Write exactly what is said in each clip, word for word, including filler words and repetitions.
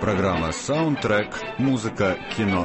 Программа «Саундтрек», музыка, кино.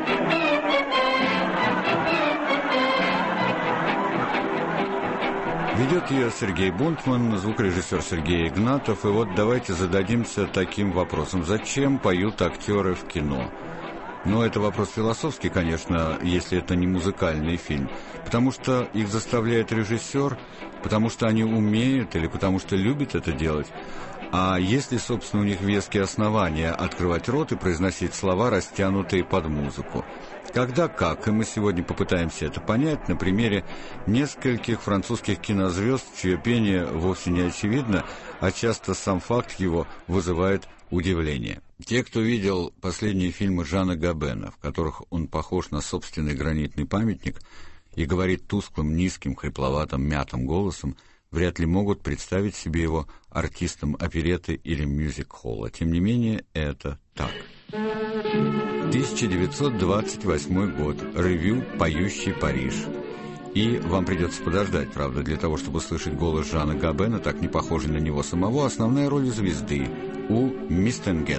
Ведет ее Сергей Бунтман, звукорежиссер Сергей Игнатов. И вот давайте зададимся таким вопросом. Зачем поют актеры в кино? Ну, это вопрос философский, конечно, если это не музыкальный фильм. Потому что их заставляет режиссер, потому что они умеют или потому что любят это делать. А если, собственно, у них веские основания открывать рот и произносить слова, растянутые под музыку? Когда как? И мы сегодня попытаемся это понять на примере нескольких французских кинозвезд, чье пение вовсе не очевидно, а часто сам факт его вызывает удивление. Те, кто видел последние фильмы Жана Габена, в которых он похож на собственный гранитный памятник и говорит тусклым, низким, хрипловатым, мятым голосом, вряд ли могут представить себе его артистом оперетты или мюзик-холла. Тем не менее, это так. тысяча девятьсот двадцать восьмой год. Ревю «Поющий Париж». И вам придется подождать, правда, для того, чтобы услышать голос Жана Габена, так не похожий на него самого, основная роль звезды у Мистенгет.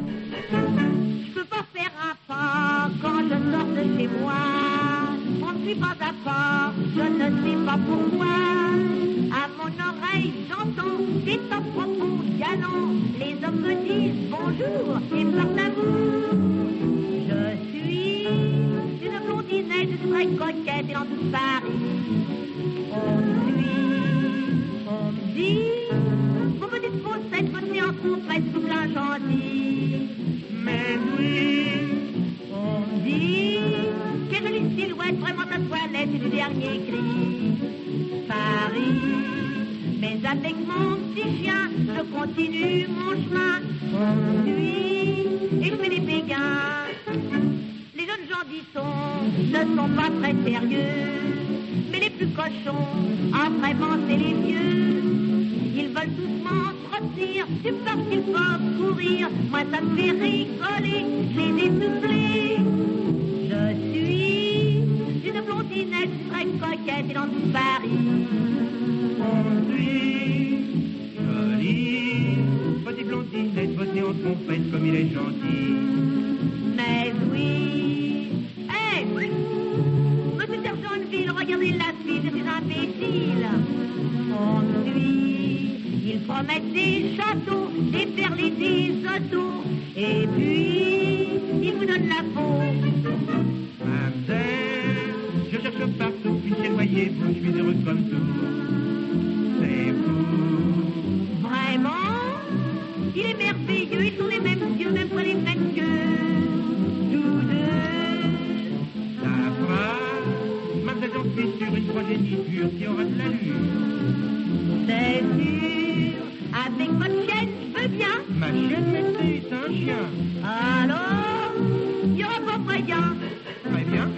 Très coquette et dans tout Paris on suit, on me dit vos petites faussettes, vos séances sont presque tout plein gentil. Mais oui, on me dit quelle jolie silhouette, vraiment ta toilette est du dernier cri. Paris, mais avec mon petit chien je continue mon chemin. On me suit et je fais des béguins. Ne sont pas très sérieux, mais les plus cochons, ah vraiment c'est les vieux. Ils veulent tous m'entretenir, tu penses qu'ils peuvent courir, moi ça me fait rigoler, je les ai soufflés. Je suis une blondinette très coquette et dans tout Paris on suit. Jolie, petite blondinette, vos séances sont faites comme il est gentil. Mais oui. Regardez la fille de ces imbéciles. On suit. Ils promettent des châteaux, des perles et des autos. Et puis, ils vous donnent la peau. Mademoiselle, je cherche partout, puis chez voyez-vous, je suis heureux comme tout. C'est fou. Vraiment? Il est merveilleux, ils sont les mêmes yeux, même pas les mêmes yeux. Tous deux. Ça va? J'en suis sur une progéniture qui aura de l'allure. C'est sûr, avec votre chienne, je veux bien. Ma chienne, mais c'est un chien. Alors, il n'y aura pas moyen. Très bien.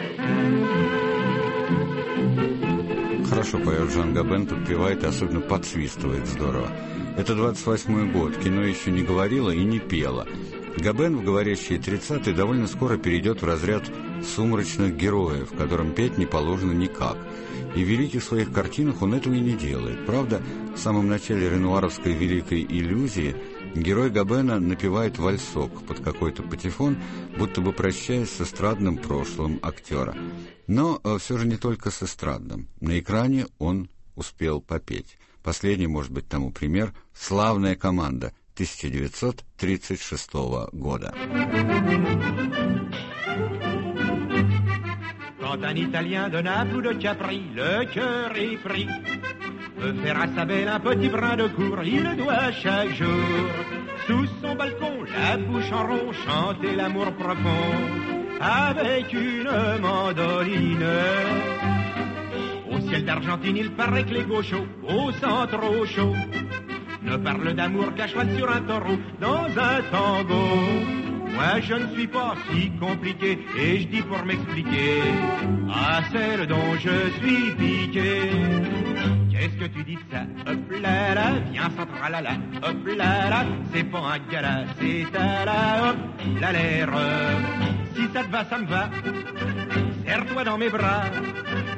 Хорошо поет Жан Габен, подпевает и особенно подсвистывает здорово. Это двадцать восьмой год, кино еще не говорило и не пело. Габен в говорящие тридцатые довольно скоро перейдет в разряд сумрачных героев, которым петь не положено никак. И в великих своих картинах он этого и не делает. Правда, в самом начале ренуаровской «Великой иллюзии» герой Габена напевает вальсок под какой-то патефон, будто бы прощаясь с эстрадным прошлым актера. Но все же не только с эстрадным. На экране он успел попеть. Последний, может быть, тому пример «Славная команда» тысяча девятьсот тридцать шестого года. Quand un Italien de Naples ou de Capri, le cœur est pris, veut faire à sa belle un petit brin de cour, il doit chaque jour, sous son balcon, la bouche en rond, chanter l'amour profond, avec une mandoline. Au ciel d'Argentine, il paraît que les gauchos, au centre au chaud, ne parlent d'amour qu'à cheval sur un taureau, dans un tango. Moi je ne suis pas si compliqué, et je dis pour m'expliquer à celle dont je suis piqué. Qu'est-ce que tu dis de ça? Hop là là, viens sans tralala, hop là là, c'est pas un gala, c'est à la hop, la l'air. Si ça te va, ça me va, serre-toi dans mes bras,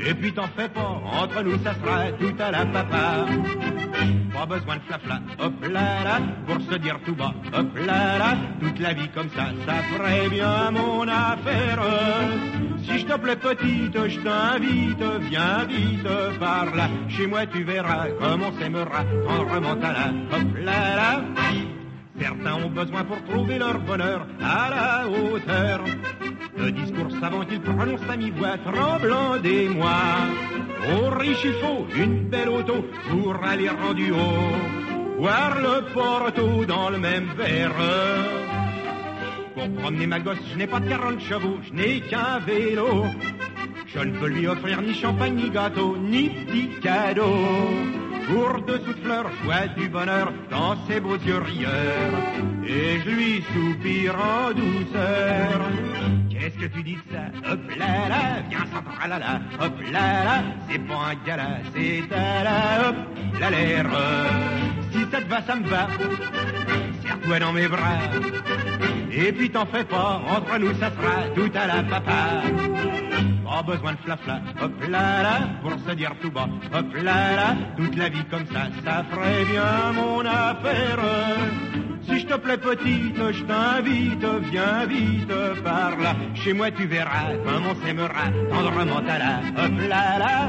Et puis t'en fais pas, entre nous ça sera tout à la papa. Pas besoin de flafla, hop là là, pour se dire tout bas, hop là là, toute la vie comme ça, ça ferait bien mon affaire. Si je te plais petite, je t'invite, viens vite par là. Chez moi tu verras comme on s'aimera quand on remonte à la, hop là là. Certains ont besoin pour trouver leur bonheur à la hauteur. Le discours savant qu'ils prononcent à mi-voix, tremblant d'émoi. Aux riches il faut une belle auto pour aller en duo, boire le porto dans le même verre. Pour promener ma gosse, je n'ai pas de quarante chevaux, je n'ai qu'un vélo. Je ne peux lui offrir ni champagne, ni gâteau, ni petit cadeau. Pour dessous de fleurs, joie du bonheur dans ses beaux yeux rieurs. Et je lui soupire en douceur. Qu'est-ce que tu dis de ça? Hop là là, viens sans tralala. Hop là là, c'est pas un gala, c'est à la hop la l'air. Si ça te va, ça me va. Serre-toi dans mes bras. Et puis t'en fais pas, entre nous ça sera tout à la papa. Pas besoin de flafla, hop là là, pour se dire tout bas, hop là là, toute la vie comme ça, ça ferait bien mon affaire. Si je te plais petite, je t'invite, viens vite par là. Chez moi tu verras comme on s'aimera, tendrement à la, hop là là.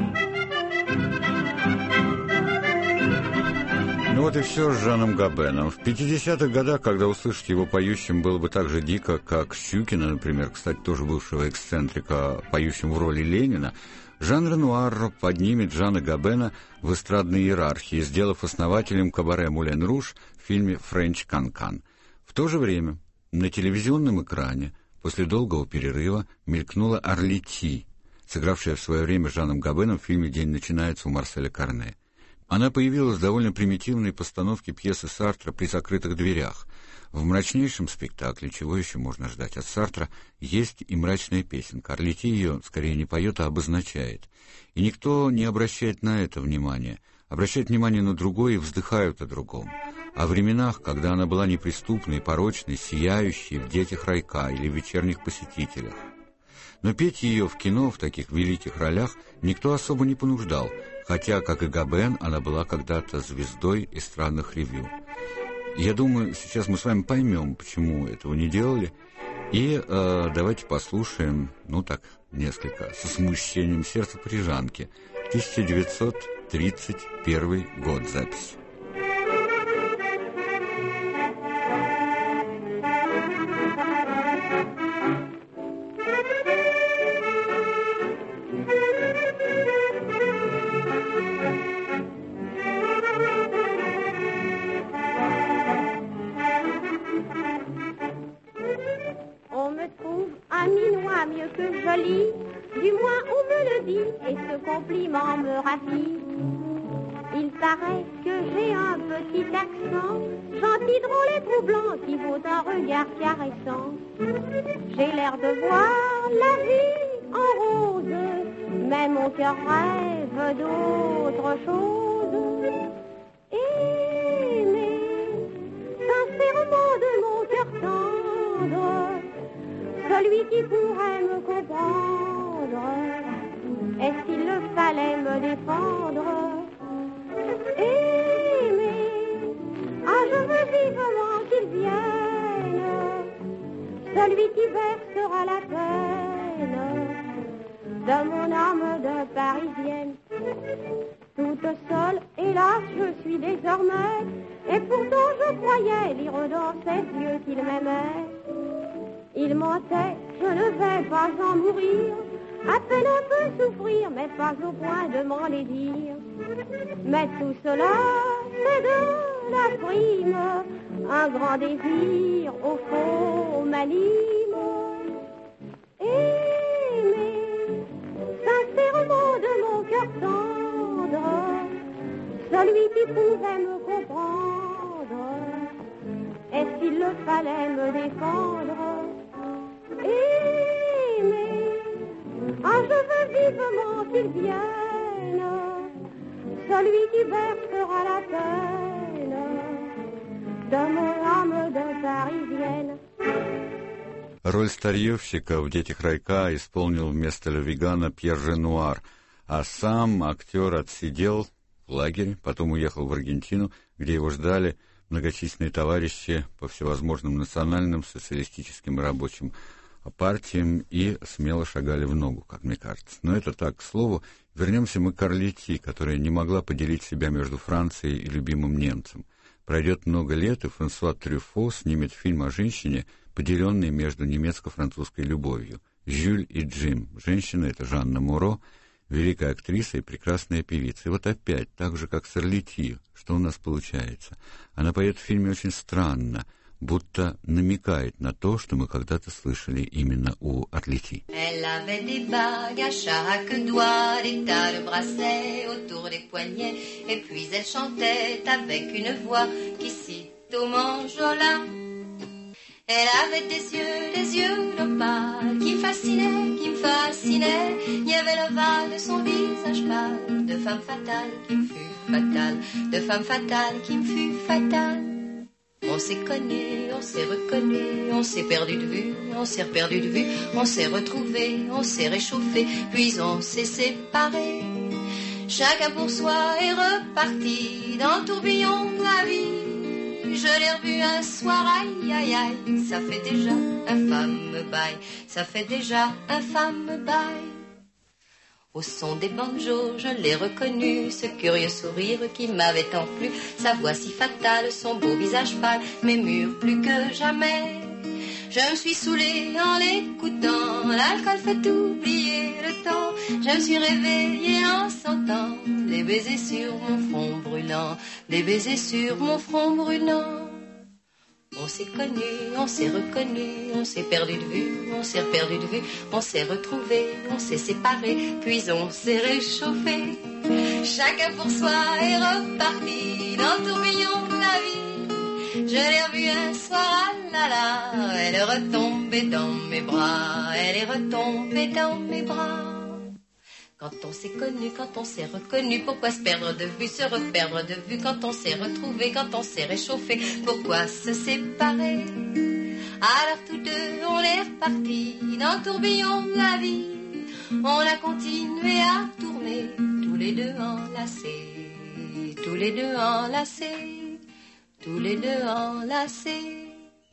Ну вот и все с Жаном Габеном. В пятидесятых годах, когда услышать его поющим, было бы так же дико, как Щукина, например, кстати, тоже бывшего эксцентрика, поющим в роли Ленина, Жан Ренуар поднимет Жана Габена в эстрадной иерархии, сделав основателем кабаре «Мулен Руж» в фильме «Френч Канкан». В то же время на телевизионном экране после долгого перерыва мелькнула Арлети, сыгравшая в свое время Жаном Габеном в фильме «День начинается» у Марселя Карне. Она появилась в довольно примитивной постановке пьесы Сартра «При закрытых дверях». В мрачнейшем спектакле, чего еще можно ждать от Сартра, есть и мрачная песенка. Арлети ее скорее не поет, а обозначает. И никто не обращает на это внимания. Обращают внимание на другое и вздыхают о другом. О временах, когда она была неприступной, порочной, сияющей в «Детях райка» или в «Вечерних посетителях». Но петь ее в кино в таких великих ролях никто особо не понуждал, хотя, как и Габен, она была когда-то звездой эстрадных ревю. Я думаю, сейчас мы с вами поймем, почему этого не делали, и э, давайте послушаем, ну так, несколько, со смущением сердца парижанки, тысяча девятьсот тридцать первый год запись. Mieux que joli, du moins on me le dit, et ce compliment me ravit. Il paraît que j'ai un petit accent, gentil, drôle et troublant, qui vaut un regard caressant. J'ai l'air de voir la vie en rose, mais mon cœur rêve d'autre chose. Aimer, sincèrement de mon cœur tendre, celui qui pourrait me comprendre, est-ce qu'il le fallait me défendre? Aimer, ah je veux vivement qu'il vienne, celui qui versera la peine de mon âme de Parisienne. Toute seule, hélas, je suis désormais, et pourtant je croyais lire dans ses yeux qu'il m'aimait. Il mentait, je ne vais pas en mourir, à peine un peu souffrir, mais pas au point de m'en les dire. Mais tout cela, c'est de la prime, un grand désir, au fond, m'anime. Aimer, sincèrement de mon cœur tendre, celui qui pourrait me comprendre, est-ce qu'il le fallait me défendre? Aimer, ah je veux vivement qu'il vienne, celui qui versera la peine de mon âme de Parisienne. Роль старьевщика в «Детях райка» исполнил вместо Ле Вигана Пьер Ренуар, А сам актер отсидел в лагере, потом уехал в Аргентину, где его ждали многочисленные товарищи по всевозможным национальным, социалистическим и рабочим партиям и смело шагали в ногу, как мне кажется. Но это так, к слову. Вернемся мы к Арлети, которая не могла поделить себя между Францией и любимым немцем. Пройдет много лет, и Франсуа Трюфо снимет фильм о женщине, поделенной между немецко-французской любовью. «Жюль и Джим». Женщина — это Жанна Моро, великая актриса и прекрасная певица. И вот опять, так же, как с Арлети, что у нас получается? Она поет в фильме очень странно, будто намекает на то, что мы когда-то слышали именно у Арлети. Elle avait des bagues à chaque doigt, des tas de bracelets autour des poignets, et puis elle chantait avec une voix qui sitôt m'enjola. Elle avait des yeux, des yeux d'opale qui me fascinaient, qui me fascinaient. Il y avait l'ovale de son visage pâle, de femme fatale qui me fut fatale, de femme fatale qui me fut fatale. On s'est connu, on s'est reconnu, on s'est perdu de vue, on s'est perdu de vue, on s'est retrouvé, on s'est réchauffé, puis on s'est séparés. Chacun pour soi est reparti dans le tourbillon de la vie. Je l'ai revu un soir, aïe, aïe, aïe, ça fait déjà un fameux bail, ça fait déjà un fameux bail. Au son des banjos, je l'ai reconnu, ce curieux sourire qui m'avait tant plu, sa voix si fatale, son beau visage pâle, mes murs plus que jamais. Je me suis saoulée en l'écoutant, l'alcool fait oublier le temps. Je me suis réveillée en sentant des baisers sur mon front brûlant, des baisers sur mon front brûlant. On s'est connu, on s'est reconnu, on s'est perdu de vue, on s'est perdu de vue, on s'est retrouvé, on s'est séparé, puis on s'est réchauffé. Chacun pour soi est reparti dans le tourbillon de la vie. Je l'ai revue un soir, ah là là, elle est retombée dans mes bras, elle est retombée dans mes bras. Quand on s'est connu, quand on s'est reconnu, pourquoi se perdre de vue, se reperdre de vue? Quand on s'est retrouvé, quand on s'est réchauffé, pourquoi se séparer? Alors tous deux, on est repartis dans le tourbillon de la vie. On a continué à tourner, tous les deux enlacés, tous les deux enlacés, tous les deux enlacés.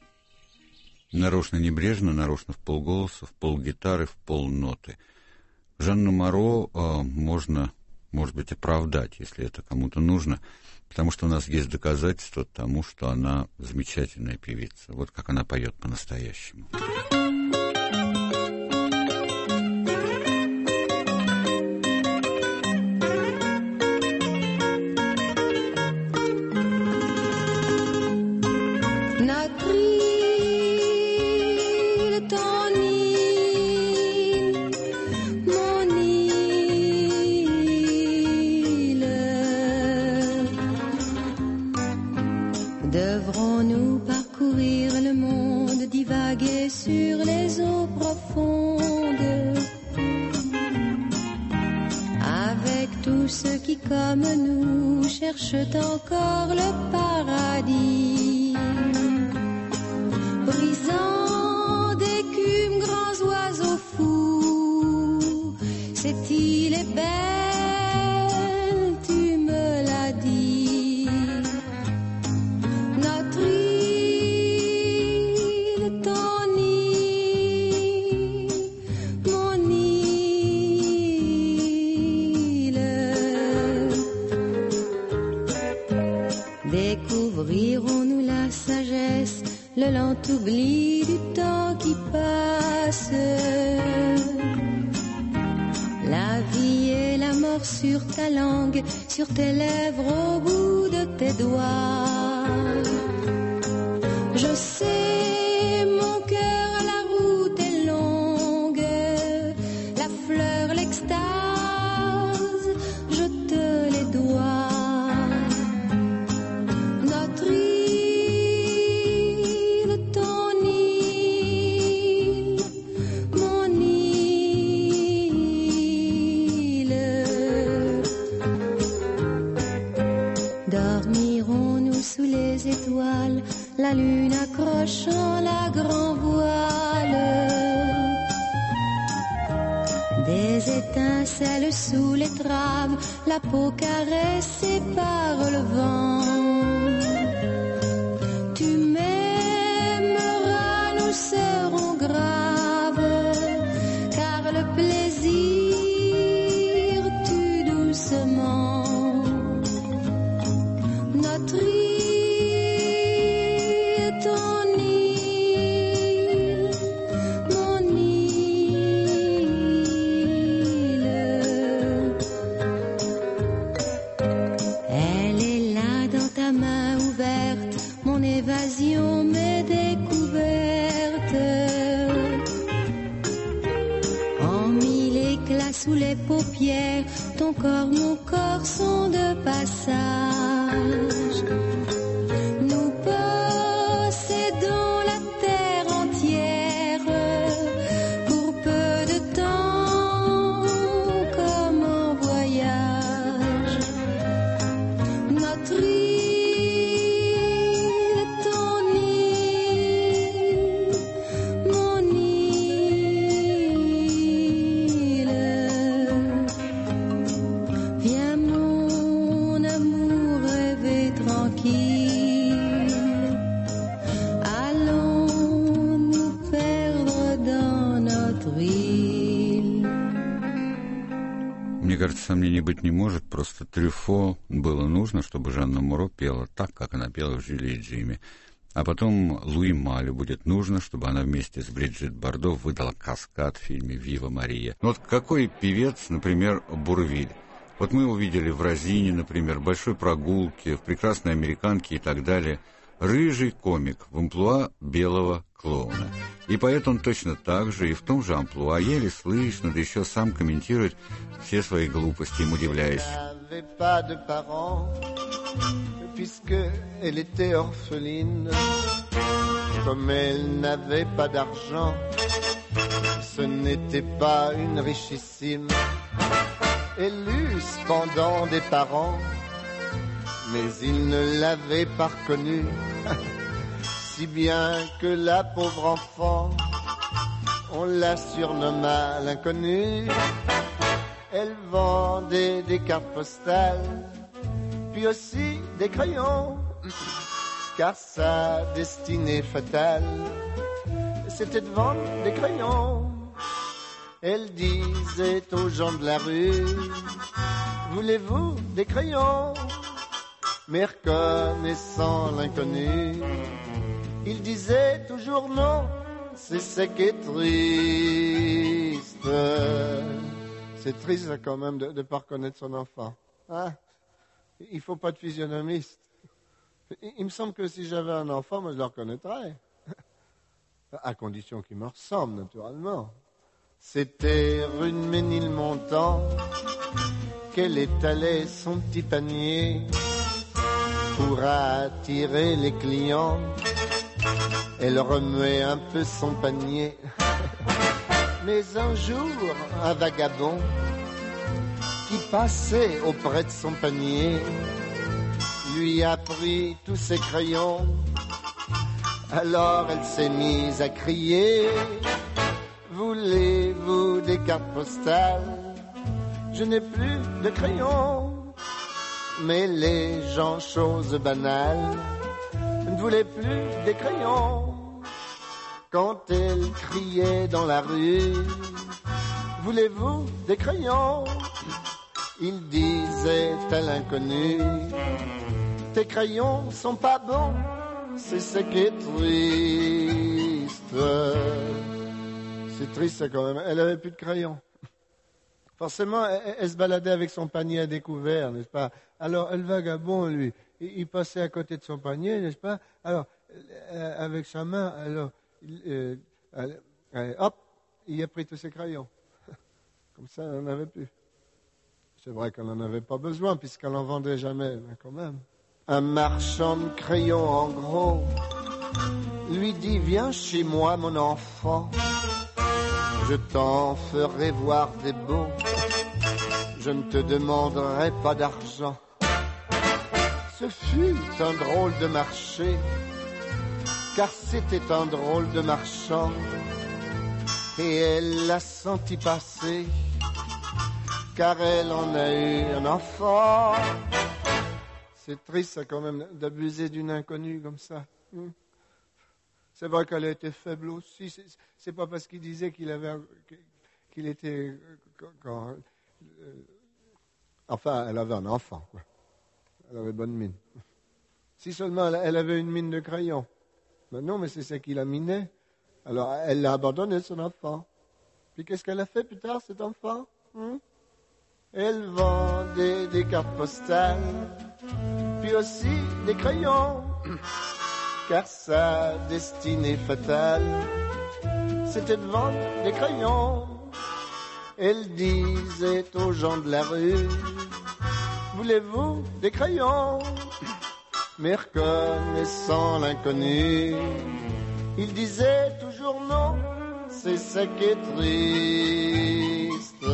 Нарочно небрежно, нарочно в полголоса, в полгитары, в полноты. Жанну Моро э, можно, может быть, оправдать, если это кому-то нужно, потому что у нас есть доказательства тому, что она замечательная певица. Вот как она поет по-настоящему. Devrons-nous parcourir le monde, divaguer sur les eaux profondes, avec tous ceux qui, comme nous, cherchent encore le paradis, brisant d'écume grands oiseaux fous, cette île est belle, tu me l'as dit. Découvrirons-nous la sagesse, le lent oubli du temps qui passe, la vie et la mort sur ta langue, sur tes lèvres, au bout de tes doigts. Je sais, mon cœur, la route est longue, la fleur, l'extase, je te les dois. Sous les étoiles, la lune accrochant la grand voile. Des étincelles sous les trames, la peau caressée par le vent. Tu m'aimeras, nous serons graves, car le plaisir tue doucement. Notre île, ton île, mon île. Elle est là dans ta main ouverte, mon évasion, mes découvertes. En mille éclats sous les paupières, ton corps, mon corps sont de passage. Nous possédons la terre entière pour peu de temps, comme en voyage. Notre île, ton île, mon île. Viens mon amour rêver tranquille. Allons nous perdre dans notre île. Мне кажется, сомнений быть не может. Просто Трюфо было нужно, чтобы Жанна Моро пела так, как она пела в «Жюли и Джиме». А потом Луи Малю будет нужно, чтобы она вместе с Бриджит Бардо выдала каскад в фильме «Вива Мария». Ну вот какой певец, например, Бурвиль? Вот мы его видели в «Розине», например, в «Большой прогулке», в «Прекрасной американке» и так далее. Рыжий комик в амплуа белого клоуна. И поэт он точно так же, и в том же амплуа, еле слышно, да еще сам комментирует все свои глупости, им удивляясь. Puisque elle était orpheline, comme elle n'avait pas d'argent, ce n'était pas une richissime. Elle eut cependant des parents, mais ils ne l'avaient pas reconnue, si bien que la pauvre enfant, on la surnomma l'inconnue. Elle vendait des cartes postales, puis aussi des crayons, car sa destinée fatale, c'était de vendre des crayons. Elle disait aux gens de la rue, voulez-vous des crayons? Mais reconnaissant l'inconnu, il disait toujours non, c'est ça qui est triste. C'est triste quand même de ne pas reconnaître son enfant. Hein? Il ne faut pas de physionomiste. Il me semble que si j'avais un enfant, moi je le reconnaîtrais. À condition qu'il me ressemble, naturellement. C'était rue de Ménilmontant qu'elle étalait son petit panier pour attirer les clients. Elle remuait un peu son panier. Mais un jour, un vagabond qui passait auprès de son panier lui a pris tous ses crayons. Alors elle s'est mise à crier, voulez-vous des cartes postales? Je n'ai plus de crayons. Mais les gens, chose banale, ne voulaient plus des crayons. Quand elle criait dans la rue, voulez-vous des crayons? Il disait à l'inconnu, tes crayons sont pas bons, c'est ce qui est triste. C'est triste ça quand même, elle avait plus de crayons. Forcément, elle, elle se baladait avec son panier à découvert, n'est-ce pas? Alors, le vagabond, lui, il, il passait à côté de son panier, n'est-ce pas? Alors, euh, avec sa main, alors, il, euh, euh, hop, il a pris tous ses crayons. Comme ça, elle n'en avait plus. C'est vrai qu'elle n'en avait pas besoin, puisqu'elle n'en vendait jamais, mais quand même. Un marchand de crayons en gros lui dit, viens chez moi, mon enfant, je t'en ferai voir des beaux, je ne te demanderai pas d'argent. Ce fut un drôle de marché, car c'était un drôle de marchand, et elle l'a senti passer car elle en a eu un enfant. C'est triste, ça, quand même, d'abuser d'une inconnue comme ça. C'est vrai qu'elle a été faible aussi. C'est, c'est pas parce qu'il disait qu'il avait, qu'il était, quand, euh, enfin, elle avait un enfant, quoi. Elle avait bonne mine. Si seulement elle, elle avait une mine de crayon. Mais non, mais c'est ça qui la minait. Alors, elle l'a abandonné, son enfant. Puis qu'est-ce qu'elle a fait plus tard, cet enfant? Hein? Elle vendait des cartes postales, puis aussi des crayons, car sa destinée fatale, c'était de vendre des crayons. Elle disait aux gens de la rue, voulez-vous des crayons? Mais reconnaissant l'inconnu, il disait toujours non, c'est ça qui est triste.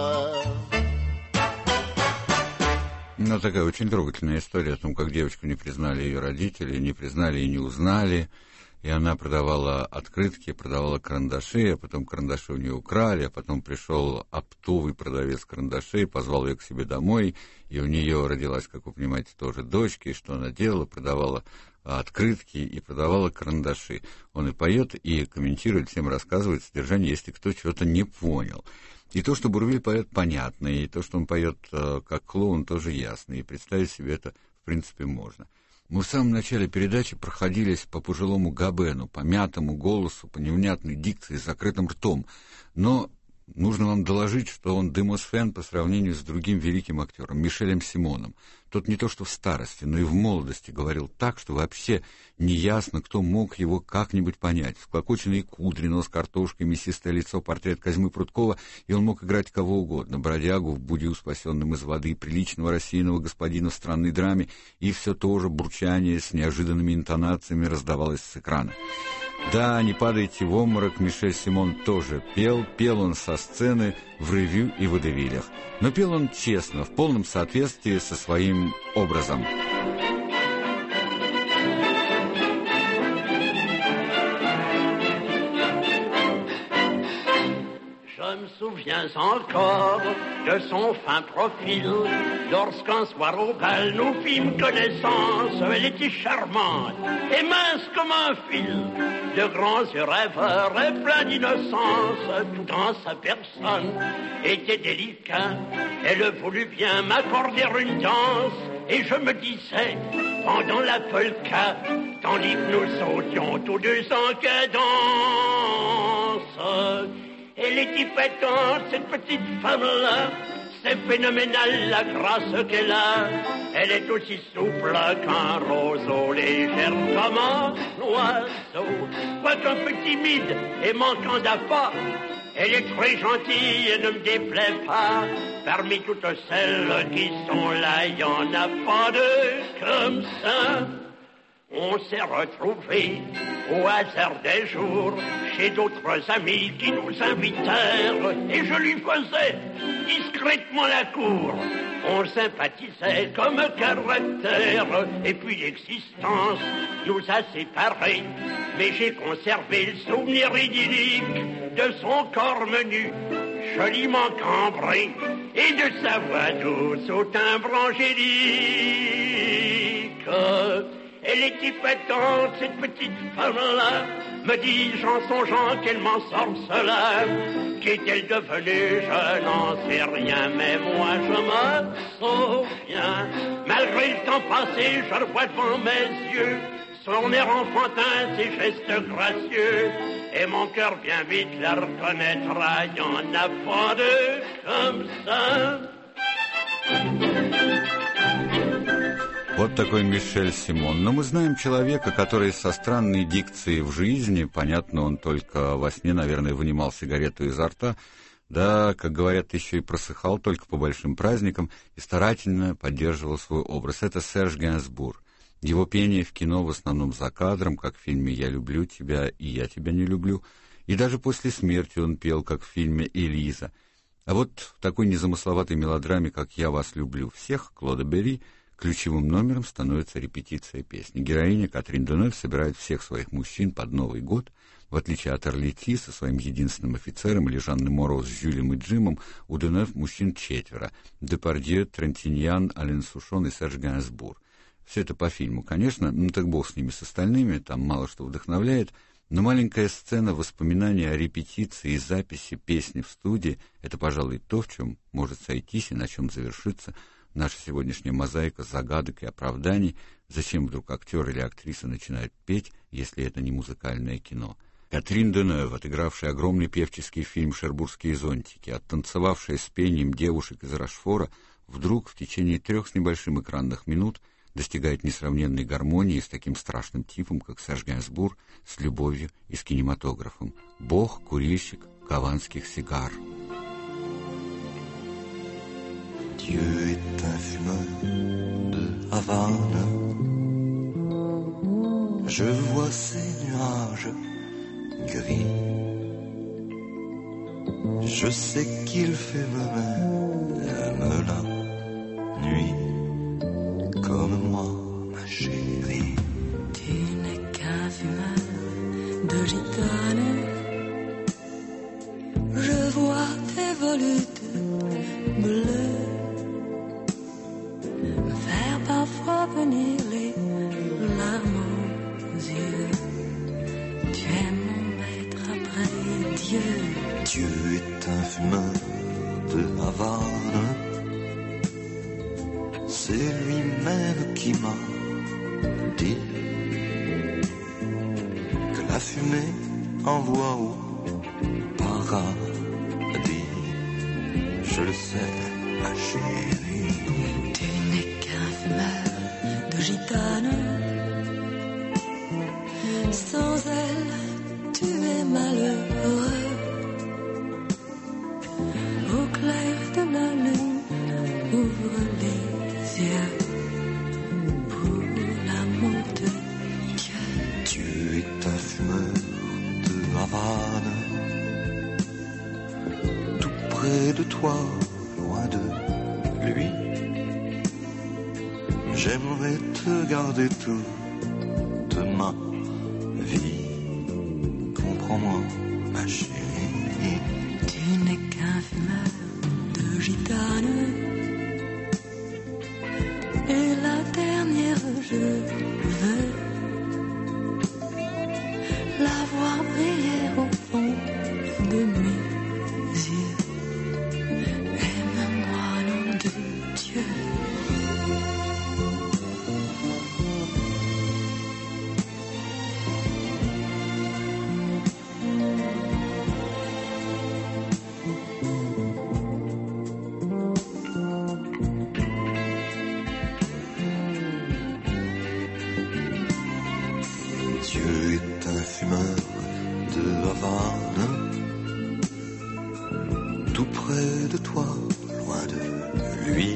Ну, такая очень трогательная история о том, как девочку не признали ее родители, не признали и не узнали. И она продавала открытки, продавала карандаши, а потом карандаши у нее украли, а потом пришел оптовый продавец карандашей, позвал ее к себе домой, и у нее родилась, как вы понимаете, тоже дочка, и что она делала? Продавала открытки и продавала карандаши. Он и поет, и комментирует, всем рассказывает содержание, если кто чего-то не понял. И то, что Бурвиль поет, понятно, и то, что он поет э, как клоун, тоже ясно, и представить себе это, в принципе, можно. Мы в самом начале передачи проходились по пожилому Габену, по мятому голосу, по невнятной дикции, с закрытым ртом, но нужно вам доложить, что он демосфен по сравнению с другим великим актером, Мишелем Симоном. Тот не то что в старости, но и в молодости говорил так, что вообще неясно, кто мог его как-нибудь понять. Всклокоченные кудри, нос картошкой, мясистое лицо, портрет Козьмы Прудкова, и он мог играть кого угодно. Бродягу в будью, спасенным из воды, приличного рассеянного господина в странной драме, и все то же бурчание с неожиданными интонациями раздавалось с экрана. Да, не падайте в обморок, Мишель Симон тоже пел, пел он со сцены в ревю и водевилях. Но пел он честно, в полном соответствии со своим образом. Je me souviens encore de son fin profil, lorsqu'un soir au bal nous fîmes connaissance. Elle était charmante et mince comme un fil, de grands yeux rêveurs et plein d'innocence. Tout dans sa personne était délicat, elle voulut bien m'accorder une danse, et je me disais, pendant la polka, tandis que nous sautions tous deux en cadence, elle est épatante, cette petite femme-là, c'est phénoménal la grâce qu'elle a. Elle est aussi souple qu'un roseau, légère comme un oiseau. Quoiqu'un peu timide et manquant d'appât, elle est très gentille et ne me déplaît pas. Parmi toutes celles qui sont là, il n'y en a pas deux comme ça. On s'est retrouvés au hasard des jours chez d'autres amis qui nous invitèrent, et je lui faisais discrètement la cour. On sympathisait comme caractère, et puis l'existence nous a séparés. Mais j'ai conservé le souvenir idyllique de son corps menu, joliment cambré, et de sa voix douce au timbre angélique. Elle est épatante, cette petite femme-là, me dis-je en songeant qu'elle m'en sorcela. Qu'est-elle devenue? Je n'en sais rien, mais moi je me souviens. Malgré le temps passé, je revois devant mes yeux son air enfantin, ses gestes gracieux, et mon cœur bien vite la reconnaîtra. Il n'y en a pas deux comme ça. Вот такой Мишель Симон. Но мы знаем человека, который со странной дикцией в жизни, понятно, он только во сне, наверное, вынимал сигарету изо рта, да, как говорят, еще и просыхал только по большим праздникам и старательно поддерживал свой образ. Это Серж Генсбур. Его пение в кино в основном за кадром, как в фильме «Я люблю тебя» и «Я тебя не люблю». И даже после смерти он пел, как в фильме «Элиза». А вот в такой незамысловатой мелодраме, как «Я вас люблю всех» Клода Бери, Ключевым номером становится репетиция песни. Героиня Катрин Денев собирает всех своих мужчин под Новый год. В отличие от Орлети со своим единственным офицером или Жанны Моро с Жюлем и Джимом, у Денев мужчин четверо. Депардье, Трентиньян, Ален Сушон и Серж Гainsbourg. Все это по фильму, конечно, ну так бог с ними, с остальными, там мало что вдохновляет, но маленькая сцена воспоминания о репетиции и записи песни в студии — это, пожалуй, то, в чем может сойтись и на чем завершится наша сегодняшняя мозаика загадок и оправданий, зачем вдруг актер или актриса начинают петь, если это не музыкальное кино. Катрин Денев, отыгравшая огромный певческий фильм «Шербургские зонтики», оттанцевавшая с пением девушек из Рошфора, вдруг в течение трех с небольшим экранных минут достигает несравненной гармонии с таким страшным типом, как Серж Гainsbourg, с любовью и с кинематографом. Бог, курильщик гаванских сигар. Dieu est un fumeur de Havane. Je vois ces nuages gris. Je sais qu'il fume même la nuit. Comme moi, ma chérie. Tu n'es qu'un fumeur de gitane. Je vois tes volutes bleues me faire parfois venir les larmes aux yeux. Tu es mon maître après Dieu. Dieu est un fumeur de Havane. C'est lui-même qui m'a dit que la fumée envoie au paradis. Je le sais, ma chérie. Tu n'es qu'un fumeur de gitane. Sans elle, tu es malheureux. Au clair de la lune, ouvre les yeux pour l'amour de Dieu. Dieu est un fumeur de Havane. Tout près de toi, loin de lui. J'aimerais te garder toute ma vie. Comprends-moi, ma chérie. Tu n'es qu'un fumeur de gitane. Et la dernière, je veux la voir briller au fond de mes yeux. Aime-moi, nom de Dieu. Dieu est un fumeur de Havane. Tout près de toi, loin de lui.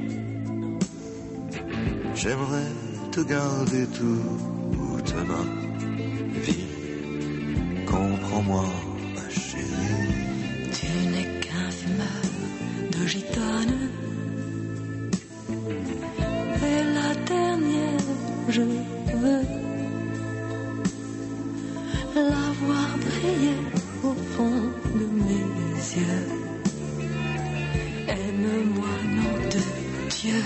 J'aimerais te garder toute ma vie. Comprends-moi, ma chérie. Tu n'es qu'un fumeur de gitane. Et la dernière, je veux la voir briller au fond de mes yeux. Aime-moi, nom de Dieu.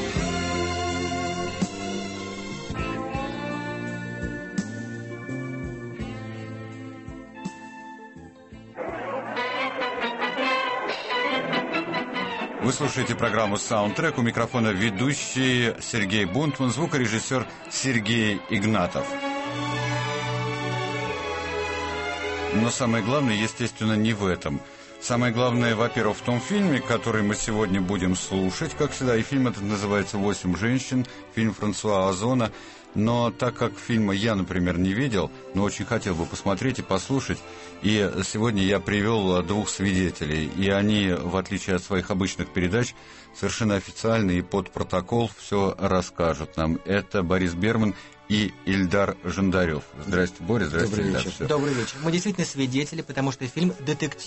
Вы слушаете программу «Саундтрек». У микрофона ведущий Сергей Бунтман, звукорежиссер Сергей Игнатов. Но самое главное, естественно, не в этом. Самое главное, во-первых, в том фильме, который мы сегодня будем слушать, как всегда, и фильм этот называется «Восемь женщин», фильм Франсуа Озона. Но так как фильма я, например, не видел, но очень хотел бы посмотреть и послушать, и сегодня я привел двух свидетелей, и они, в отличие от своих обычных передач, совершенно официально и под протокол все расскажут нам. Это Борис Берман и Ильдар Жандарев. Здрасте, Борис, здрасте, Добрый Ильдар. вечер. Все. Добрый вечер. Мы действительно свидетели, потому что фильм «Детектив».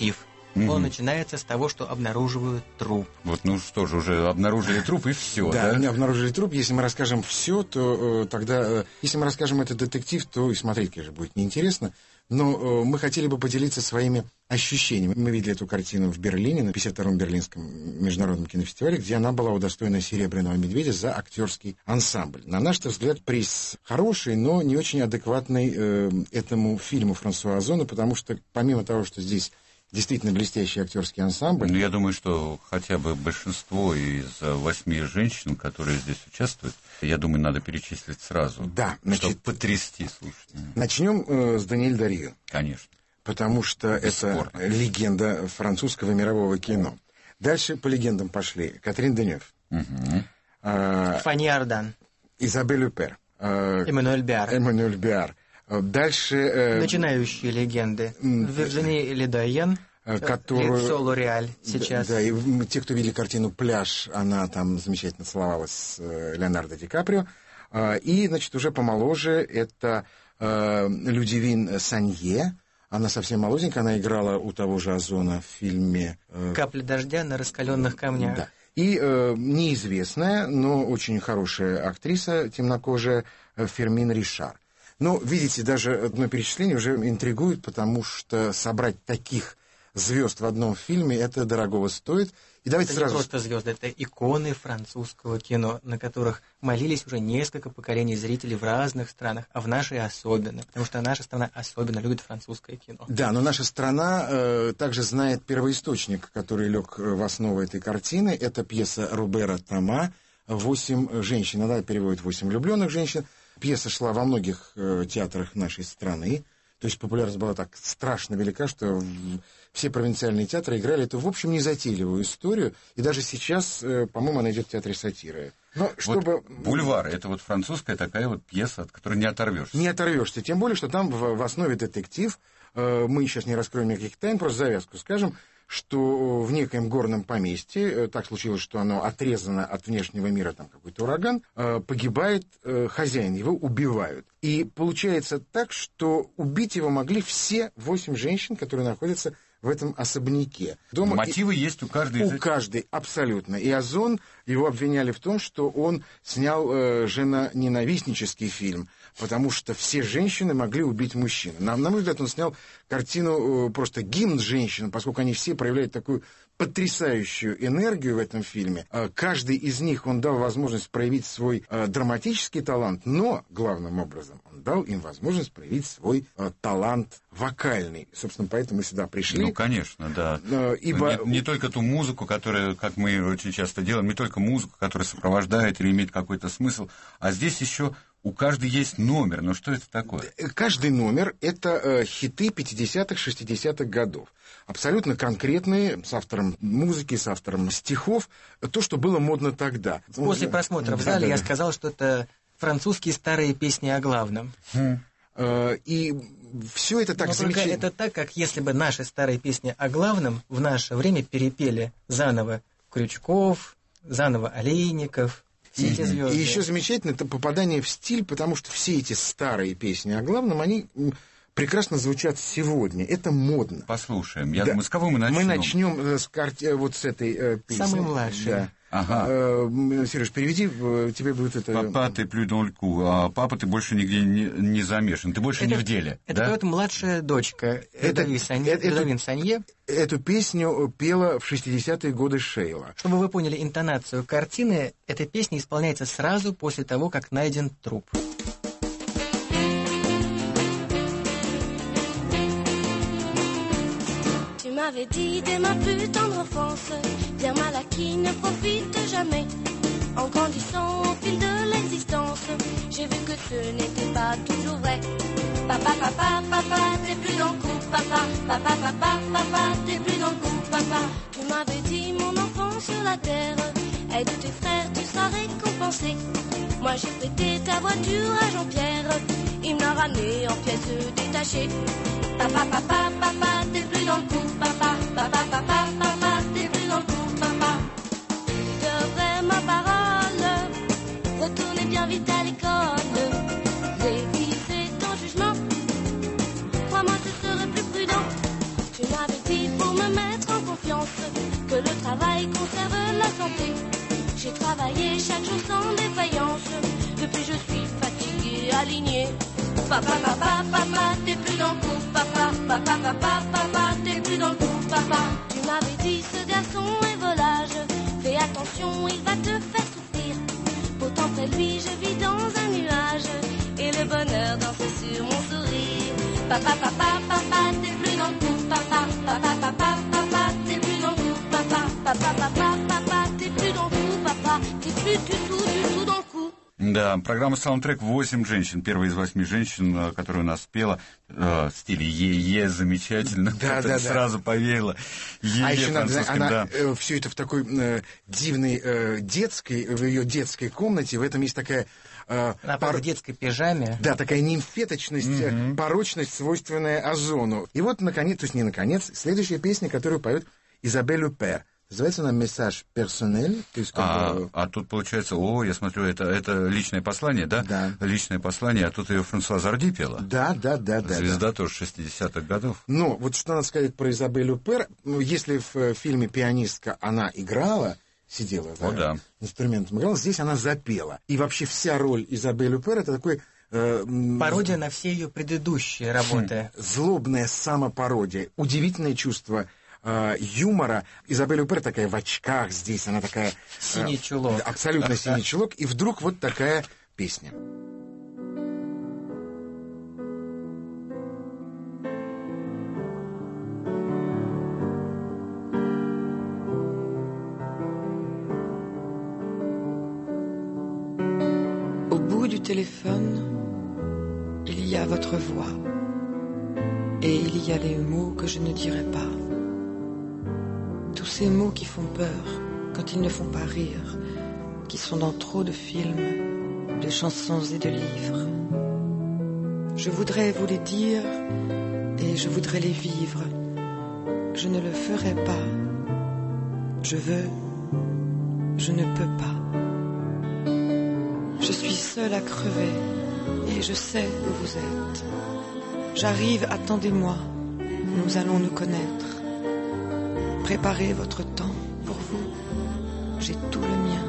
Угу. Он начинается с того, что обнаруживают труп. Вот, ну что же, уже обнаружили труп и все, да? Да, обнаружили труп. Если мы расскажем все, то э, тогда... Э, если мы расскажем это детектив, то и смотреть, конечно, будет неинтересно. Но э, мы хотели бы поделиться своими ощущениями. Мы видели эту картину в Берлине на пятьдесят втором Берлинском международном кинофестивале, где она была удостоена «Серебряного медведя» за актерский ансамбль. На наш взгляд, приз хороший, но не очень адекватный э, этому фильму Франсуа Озона, потому что помимо того, что здесь действительно блестящий актерский ансамбль. Ну, я думаю, что хотя бы большинство из восьми женщин, которые здесь участвуют, я думаю, надо перечислить сразу. Да, значит, чтобы потрясти слушателей. Начнем э, с Даниэль Дарью. Конечно. Потому что Бесспорно. Это легенда французского мирового кино. Дальше по легендам пошли Катрин Денев. Угу. Э, Фанни Ардан. Изабель Юпер. Э, Эммануэль Биар. Эммануэль Биар. Дальше... Э, Начинающие легенды. Вирджини Ледоен, которую... лицо Лореаль сейчас. Да, и те, кто видели картину «Пляж», она там замечательно целовалась с э, Леонардо Ди Каприо. Э, и, значит, уже помоложе это э, Людивин Санье. Она совсем молоденькая, она играла у того же Озона в фильме... Э, «Капли дождя на раскаленных камнях». Да. И э, неизвестная, но очень хорошая актриса, темнокожая, э, Фермин Ришар. Но, видите, даже одно перечисление уже интригует, потому что собрать таких звезд в одном фильме, это дорогого стоит. И давайте это сразу... не просто звезды, это иконы французского кино, на которых молились уже несколько поколений зрителей в разных странах, а в нашей особенно, потому что наша страна особенно любит французское кино. Да, но наша страна э, также знает первоисточник, который лег в основу этой картины. Это пьеса Робера Тома «Восемь женщин». Иногда переводят «Восемь влюбленных женщин». Пьеса шла во многих э, театрах нашей страны. То есть популярность была так страшно велика, что в... все провинциальные театры играли эту, в общем, незатейливую историю. И даже сейчас, э, по-моему, она идет в театре сатиры. Но чтобы... Вот «Бульвар» — это вот французская такая вот пьеса, от которой не оторвешься. Не оторвешься. Тем более, что там в, в основе детектив. Э, мы сейчас не раскроем никаких тайн, просто завязку скажем, что в некоем горном поместье, так случилось, что оно отрезано от внешнего мира, там какой-то ураган, погибает хозяин, его убивают. И получается так, что убить его могли все восемь женщин, которые находятся в этом особняке. Дома мотивы и... есть у каждой. У каждой, абсолютно. И Озон, его обвиняли в том, что он снял э, женоненавистнический фильм, потому что все женщины могли убить мужчину. На, на мой взгляд, он снял картину э, просто гимн женщин, поскольку они все проявляют такую потрясающую энергию в этом фильме. Э, каждый из них он дал возможность проявить свой э, драматический талант, но, главным образом, он дал им возможность проявить свой э, талант вокальный. Собственно, поэтому мы сюда пришли. Ну, конечно, да. Э, ибо... не, не только ту музыку, которая, как мы очень часто делаем, не только музыку, которая сопровождает или имеет какой-то смысл, а здесь еще у каждой есть номер. Ну, что это такое? Каждый номер — это э, хиты пятидесятых, шестидесятых годов. Абсолютно конкретные, с автором музыки, с автором стихов. То, что было модно тогда. После просмотра в зале да, да, я да. сказал, что это французские старые песни о главном. Хм. Э, и все это так Но замечательно. Это так, как если бы наши старые песни о главном в наше время перепели заново Крючков, заново Олейников, все эти звезды. И еще замечательно это попадание в стиль, потому что все эти старые песни о главном, они прекрасно звучат сегодня. Это модно. Послушаем. Я да. думаю, с кого мы начнем? Мы начнем с карти... вот с этой э, песни. Самый младший. Да. Ага. Э, Сереж, переведи, тебе будет это... Папа, ты плю dans le cou, а папа, ты больше нигде не, не замешан, ты больше это, не в деле. Это да? поет младшая дочка Людовин Санье. Это, Санье. Эту песню пела в шестидесятые годы Шейла. Чтобы вы поняли интонацию картины, эта песня исполняется сразу после того, как найден труп. Tu m'avais dit dès ma plus tendre enfance, bien mal acquis ne profite jamais. En grandissant au fil de l'existence, j'ai vu que ce n'était pas toujours vrai. Papa, papa, papa, t'es plus dans le coup, papa. Papa, papa, papa, t'es plus dans le coup, papa. Tu m'avais dit, mon enfant sur la terre, aide tes frères, tu seras récompensé. Moi j'ai prêté ta voiture à Jean-Pierre, il me l'a ramené en pièces détachées. Papa, papa, papa, t'es plus dans le coup, papa. Papa, papa, papa, t'es plus dans le coup, papa. De vrai ma parole, retournez bien vite à l'école. Révisez ton jugement, crois-moi ce serait plus prudent. Tu m'avais dit pour me mettre Papa, papa, papa, t'es plus dans le coup. Papa, papa, papa, papa, t'es plus dans le coup. Papa, tu m'avais dit ce garçon est volage. Fais attention, il va te faire souffrir. Pourtant près de lui, je vis dans un nuage. Et le bonheur danse sur mon sourire. Papa, papa, papa, t'es plus dans le coup. Papa, papa, papa, papa, t'es plus dans le coup. Papa, papa, papa, papa, t'es plus dans le coup. Papa, t'es plus du tout, du tout dans le coup. Да, программа «Саундтрек» «Восемь женщин». Первая из восьми женщин, которую у нас спела, э, в стиле «Е-Е», замечательно. Да, да, да. Сразу повеяло. Е-Е, а еще надо, она да. э, все это в такой э, дивной э, детской, в ее детской комнате. В этом есть такая... Э, Она пар... в детской пижаме. Да, такая нимфеточность, mm-hmm. порочность, свойственная Озону. И вот, наконец, то есть не наконец, следующая песня, которую поет Изабель Юпер. Называется она «Мессаж персонель». То есть, как а, бы... а тут получается, о, я смотрю, это, это личное послание, да? Да. Личное послание, а тут ее Франсуа Зарди пела. Да, да, да. да Звезда да. тоже шестидесятых годов. Ну, вот что надо сказать про Изабель Юпер. Если в фильме «Пианистка» она играла, сидела за о, да. инструментом, играла, здесь она запела. И вообще вся роль Изабель Юпер — это такой... Э, пародия на все ее предыдущие работы. Злобная самопародия, удивительное чувство юмора. Изабель Юпер такая в очках здесь, она такая... Синий чулок. Абсолютно синий чулок. И вдруг вот такая песня. Au bout du téléphone, il y a votre voix. Et il y a les mots que je ne dirai pas. Tous ces mots qui font peur quand ils ne font pas rire, qui sont dans trop de films, de chansons et de livres. Je voudrais vous les dire et je voudrais les vivre. Je ne le ferai pas. Je veux, je ne peux pas. Je suis seule à crever et je sais où vous êtes. J'arrive, attendez-moi, nous allons nous connaître. Préparez votre temps pour vous, j'ai tout le mien.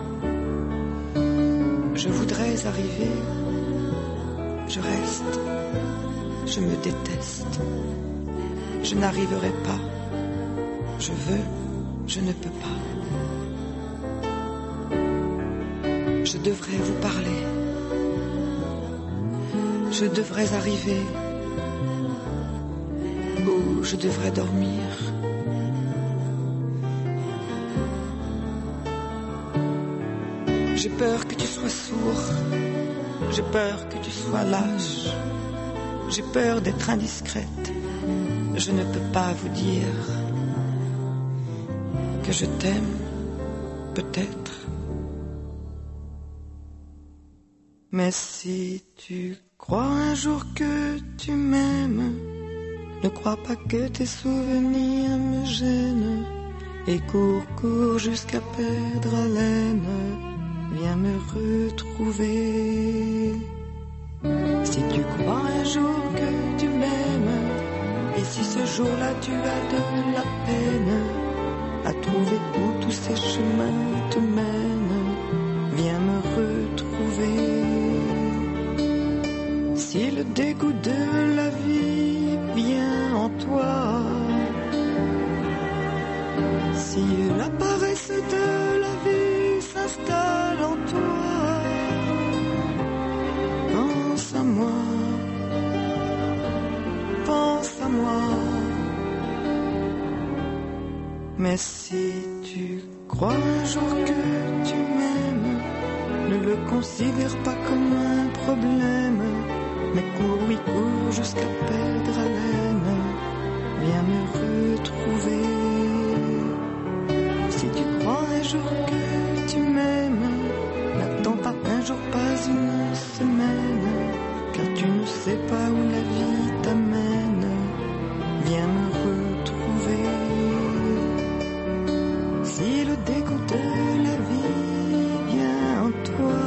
Je voudrais arriver, je reste, je me déteste. Je n'arriverai pas, je veux, je ne peux pas. Je devrais vous parler, je devrais arriver, ou je devrais dormir. J'ai peur que tu sois sourd, j'ai peur que tu sois lâche, j'ai peur d'être indiscrète, je ne peux pas vous dire que je t'aime, peut-être. Mais si tu crois un jour que tu m'aimes, ne crois pas que tes souvenirs me gênent, et cours, cours jusqu'à perdre haleine. Viens me retrouver. Si tu crois un jour que tu m'aimes, et si ce jour-là tu as de la peine à trouver où tous ces chemins te mènent, viens me retrouver. Si le dégoût de la vie vient en toi, si la paresse de la vie s'installe en toi, pense à moi, pense à moi. Mais si tu crois un jour que tu m'aimes, ne le considère pas comme un problème, mais cours, oui, cours jusqu'à perdre haleine, viens me retrouver. Si tu crois un jour que tu m'aimes, n'attends pas un jour, pas une semaine, car tu ne sais pas où la vie t'amène, viens me retrouver. Si le dégoût de la vie vient en toi,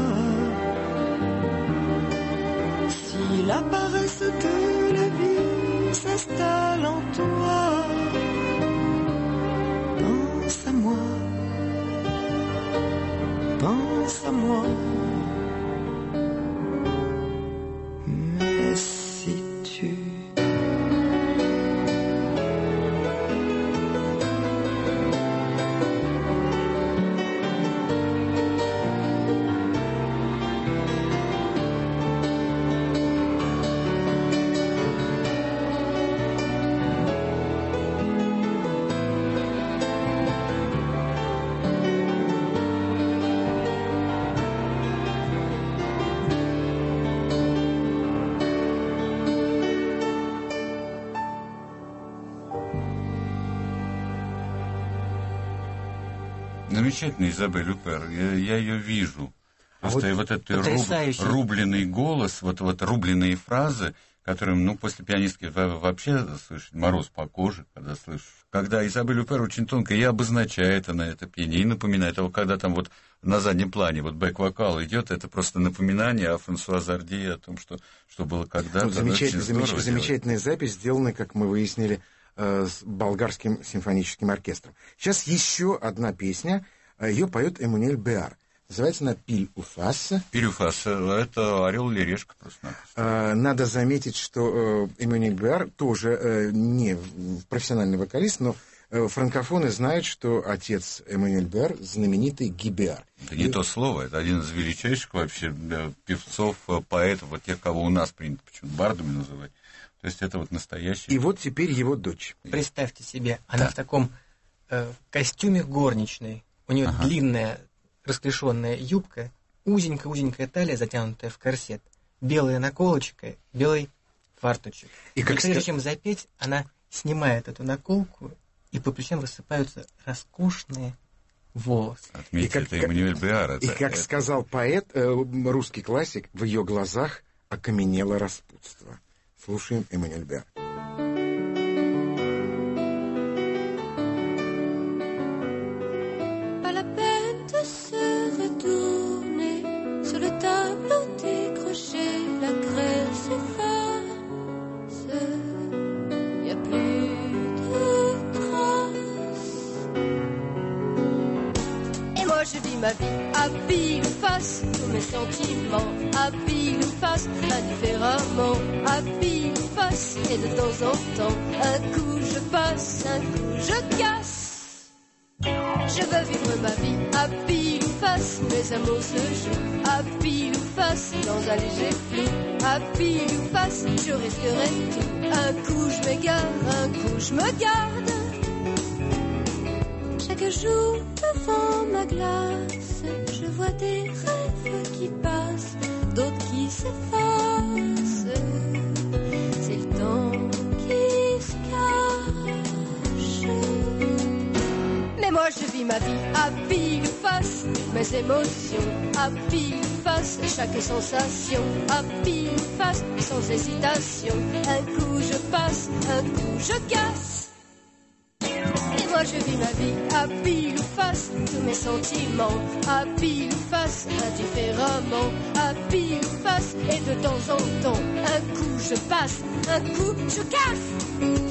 si la paresse de la vie s'installe en toi, pense à moi, pense à moi. Mais Замечательная Изабель Юпер. Я, я ее вижу. А Просто вот вот этот руб, рубленый голос, вот, вот рубленые фразы, которые, ну, после пианистки вообще слышишь мороз по коже, когда слышишь. Когда Изабель Юпер очень тонко и обозначает она это пение, и напоминает. А вот когда там вот на заднем плане вот бэк-вокал идет, это просто напоминание о Франсуа Зарди, о том, что, что было когда-то. Ну, замечательная, замеч, замечательная запись, сделанная, как мы выяснили, э, с болгарским симфоническим оркестром. Сейчас еще одна песня, ее поет Эммануэль Беар. Называется она «Пиль у фас». «Пиль у фас» — это орел или решка просто. Надо заметить, что Эммануэль Беар тоже не профессиональный вокалист, но франкофоны знают, что отец Эммануэль Беар знаменитый Гуy Беар. Это не И... то слово, это один из величайших вообще певцов, поэтов, вот тех, кого у нас принято почему-то бардами называть. То есть это вот настоящий... И вот теперь его дочь. Представьте себе, она да. в таком э, костюме горничной, у нее ага. длинная расклешенная юбка, узенькая-узенькая талия, затянутая в корсет, белая наколочка, белый фартучек. И, как и прежде ска... чем запеть, она снимает эту наколку, и по плечам рассыпаются роскошные волосы. Отметьте, как, это Эммануэль Беар. И, как это... сказал поэт, э, русский классик, в ее глазах окаменело распутство. Слушаем Эммануэль Беар. Je vis ma vie à pile ou face, tous mes sentiments à pile ou face, indifféremment à pile ou face, et de temps en temps, un coup je passe, un coup je casse. Je veux vivre ma vie à pile ou face, mes amours se jouent à pile ou face, dans un léger flou, à pile ou face, je risquerai tout, un coup je m'égare, un coup je me garde. Chaque jour devant ma glace, je vois des rêves qui passent, d'autres qui s'effacent. C'est le temps qui se cache. Mais moi je vis ma vie à pile ou face, mes émotions à pile ou face, chaque sensation à pile ou face, sans hésitation. Un coup je passe, un coup je casse. Moi je vis ma vie à pile ou face, tous mes sentiments à pile ou face, indifféremment à pile ou face, et de temps en temps, un coup je passe, un coup je casse.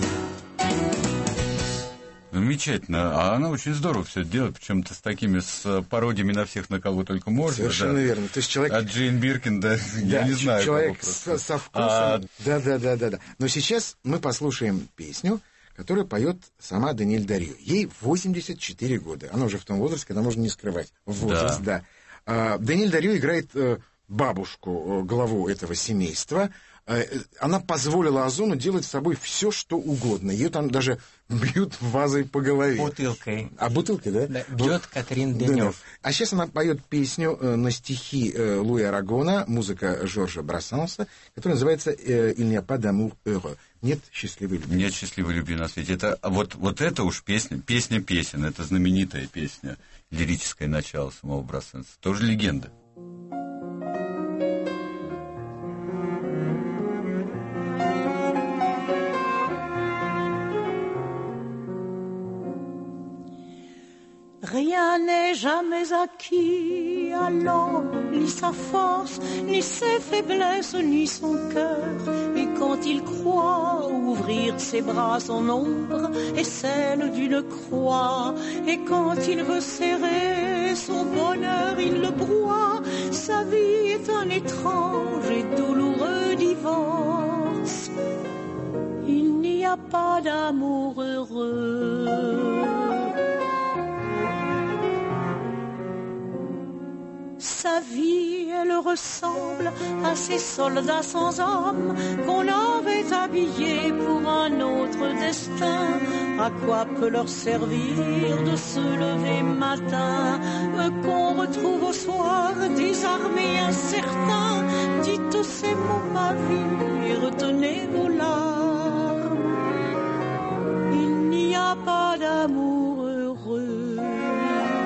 Замечательно. А она очень здорово все делает, причем-то с такими с пародиями на всех, на кого только можно. Совершенно да. верно. То есть человек... От Джейн Биркин, да, да я не знаю. Человек со, со вкусом. А... Да, да, да, да, да. Но сейчас мы послушаем песню, которую поет сама Даниэль Дарью. Ей восемьдесят четыре года. Она уже в том возрасте, когда можно не скрывать. Возраст, да. да. А, Даниэль Дарью играет э, бабушку, э, главу этого семейства. Э, она позволила Озону делать с собой все, что угодно. Ее там даже бьют вазой по голове. Бутылкой. А бутылкой, да? Да, бьет Катрин Денев. А сейчас она поет песню э, на стихи э, Луи Арагона, музыка Жоржа Брассанса, которая называется э, «Il n'y a pas d'amour heureux». Нет счастливой любви. Нет счастливой любви на свете. Это, вот, вот это уж песня, песня песен. Это знаменитая песня, лирическое начало самого Брассанса. Тоже легенда. Rien n'est jamais acquis à l'homme, ni sa force, ni ses faiblesses, ni son cœur. Et quand il croit ouvrir ses bras, son ombre est celle d'une croix. Et quand il veut serrer son bonheur, il le broie. Sa vie est un étrange et douloureux divorce. Il n'y a pas d'amour heureux. Sa vie, elle ressemble à ces soldats sans âme qu'on avait habillés pour un autre destin. À quoi peut leur servir de se lever matin, eux qu'on retrouve au soir désarmés, incertains? Dites ces mots, ma vie, et retenez vos larmes. Il n'y a pas d'amour heureux.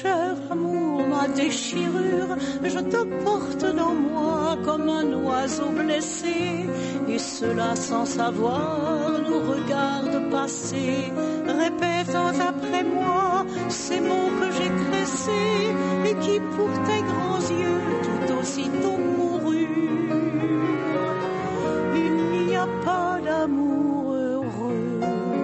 cher amour, ma déchirure, je te porte dans moi comme un oiseau blessé, et cela sans savoir nous regarde passer, répétant après moi ces mots que j'ai caressés et qui pour tes grands yeux tout aussitôt moururent. Il n'y a pas d'amour heureux.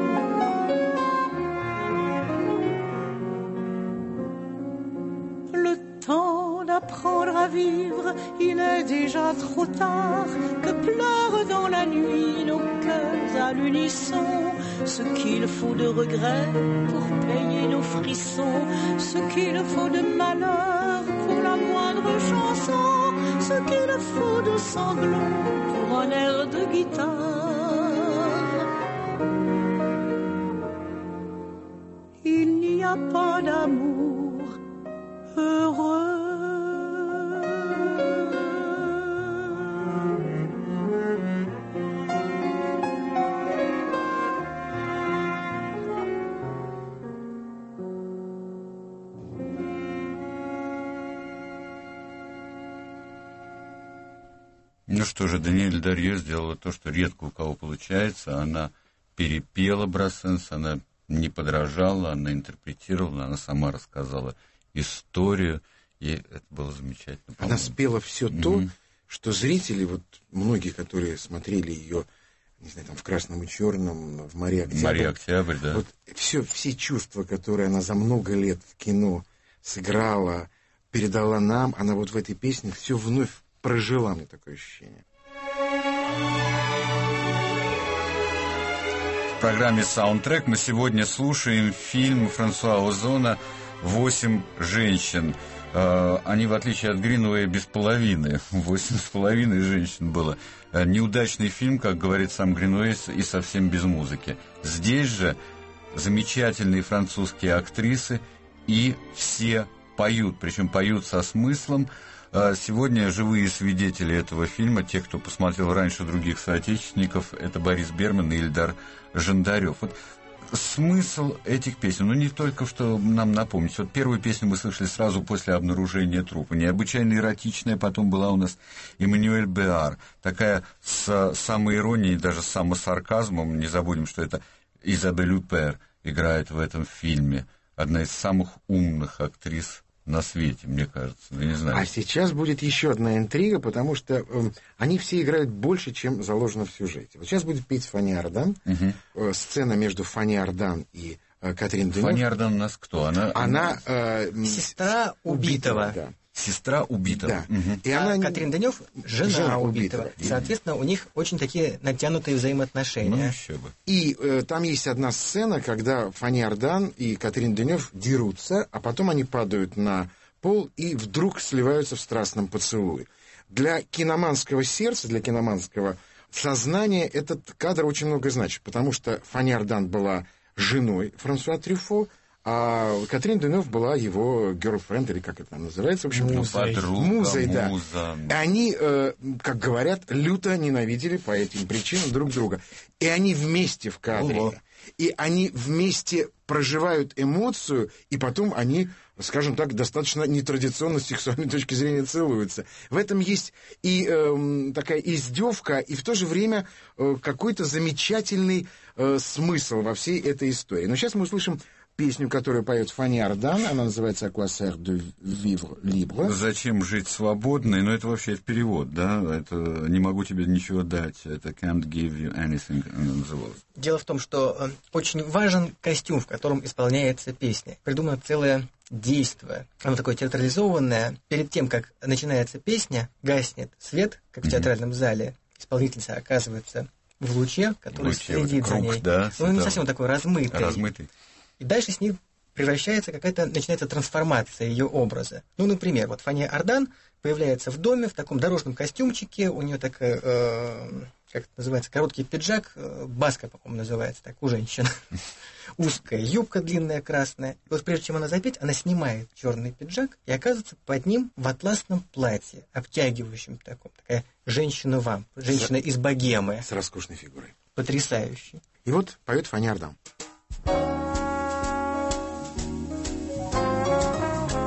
Le temps d'apprendre à vivre, il est déjà trop tard, que pleurent dans la nuit nos cœurs à l'unisson, ce qu'il faut de regrets pour payer nos frissons, ce qu'il faut de malheur pour la moindre chanson, ce qu'il faut de sanglots pour un air de guitare. Il n'y a pas d'amour heureux. Ну что же, Даниэль Дарье сделала то, что редко у кого получается. Она перепела Брассенс, она не подражала, она интерпретировала, она сама рассказала историю, и это было замечательно. Она спела все mm-hmm. то, что зрители, вот многие, которые смотрели ее, не знаю, там в «Красном и черном», в «Море Октябрь», «Море Октябрь», да. Вот все, все чувства, которые она за много лет в кино сыграла, передала нам, она вот в этой песне все вновь прожила, мне такое ощущение. В программе «Саундтрек» мы сегодня слушаем фильм Франсуа Озона «Восемь женщин». Они, в отличие от Гринуэя, без половины. Восемь с половиной женщин было. Неудачный фильм, как говорит сам Гринуэй, и совсем без музыки. Здесь же замечательные французские актрисы, и все поют, причем поют со смыслом. Сегодня живые свидетели этого фильма, те, кто посмотрел раньше других соотечественников, это Борис Берман и Ильдар Жандарев. Вот смысл этих песен, ну не только что нам напомнить. Вот первую песню мы слышали сразу после обнаружения трупа. Необычайно эротичная, потом была у нас Эммануэль Беар. Такая с самоиронией, даже с самосарказмом. Не забудем, что это Изабель Юпер играет в этом фильме. Одна из самых умных актрис на свете, мне кажется. Я не знаю. А сейчас будет еще одна интрига, потому что э, они все играют больше, чем заложено в сюжете. Вот сейчас будет петь Фанни Ардан. Угу. Э, сцена между Фанни Ардан и э, Катрин Денев. Фанни Ардан у нас кто? Она, она э, сестра убитого. убитого да. Сестра убитого. Да. Угу. И а она... Катрин Денев жена, жена убитого. убитого. Соответственно, у них очень такие натянутые взаимоотношения. Ну, бы. И э, там есть одна сцена, когда Фанни Ардан и Катрин Денев дерутся, а потом они падают на пол и вдруг сливаются в страстном поцелуе. Для киноманского сердца, для киноманского сознания этот кадр очень много значит, потому что Фанни Ардан была женой Франсуа Трюфо, а Катрин Денев была его girlfriend, или как это там называется, в общем, музой. Подруга, музой, да. Муза. Они, э, как говорят, люто ненавидели по этим причинам друг друга. И они вместе в кадре. Ого. И они вместе проживают эмоцию, и потом они, скажем так, достаточно нетрадиционно с сексуальной точки зрения целуются. В этом есть и э, такая издевка, и в то же время э, какой-то замечательный э, смысл во всей этой истории. Но сейчас мы услышим песню, которую поет Фанни Ардан, она называется «À quoi sert de vivre libre». «Зачем жить свободно?» Но это вообще это перевод, да? Это «не могу тебе ничего дать», это «can't give you anything» называлось. Дело в том, что э, очень важен костюм, в котором исполняется песня. Придумано целое действие. Оно такое театрализованное. Перед тем, как начинается песня, гаснет свет, как в театральном mm-hmm. зале. Исполнительница оказывается в луче, который луче, следит вот круг, за ней. Да, ну, не совсем такой размытый. размытый. И дальше с ней превращается какая-то, начинается трансформация ее образа. Ну, например, вот Фанни Ардан появляется в доме в таком дорожном костюмчике, у нее такая, э, как это называется, короткий пиджак, э, баска, по-моему, называется так, у женщин. Узкая юбка длинная, красная. И вот прежде чем она запеть, она снимает черный пиджак и оказывается под ним в атласном платье, обтягивающем таком. Такая женщина-вамп, женщина из богемы. С роскошной фигурой. Потрясающий. И вот поет Фанни Ардан.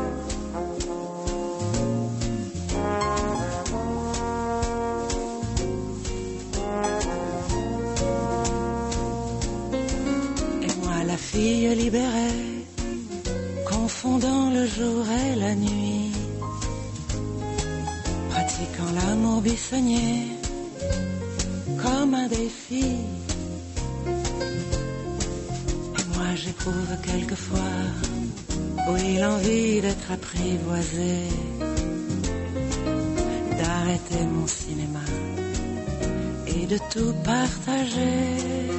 la nuit, pratiquant l'amour bisoigné comme un défi. Et moi j'éprouve quelquefois, oui, l'envie d'être apprivoisé, d'arrêter mon cinéma et de tout partager.